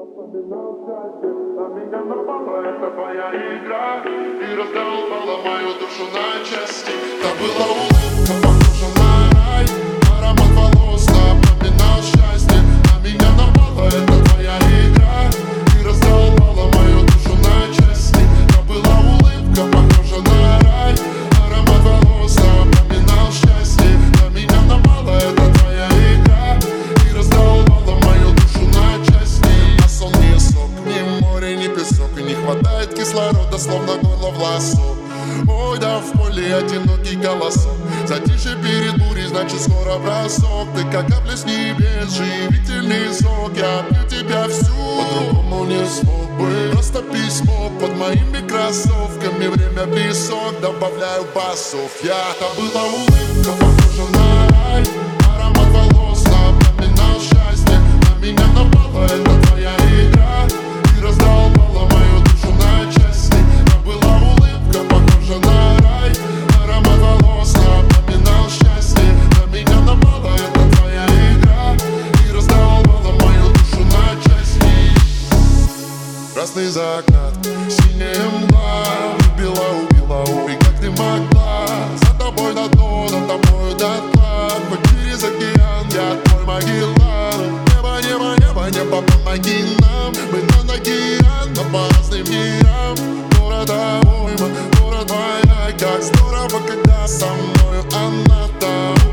Вспоминал счастье, на меня напала эта твоя игра и раздолбала мою душу на части. Та была улыбка, похожа на рай, аромат волос напоминал счастье. На меня напала эта твоя игра и раздолбала мою душу на части. Та была улыбка, похожа на рай, аромат волос напоминал счастье. На меня напала эта твоя игра и раздолбала мою душу на части. А сон не сок, ни море, ни песок, и не хватает кислорода, словно горло в ласо. Ой, да в поле одинокий голосок, затишье перед бурей, значит скоро бросок. Ты как капля с небес, живительный сок. Я пью тебя всю, по-другому не смог бы. Просто письмо под моими кроссовками. Время песок, добавляю басов. Та была улыбка, похожа на рай, аромат волос напоминал счастье. На меня напала эта твоя игра и раздолбала мою душу на части. Та была улыбка, похожа на рай, аромат волос напоминал счастье. На меня напала эта твоя игра и раздолбала мою душу на части. Красный закат, синяя мгла, убила, убей, как ты могла. За тобой на дно, за тобой до дна. Хоть через океан, я твой Магеллан. Небо, помоги нам. Мы над океаном по разным мирам. Города уйма, город моя. Как здорово, когда со мною она там.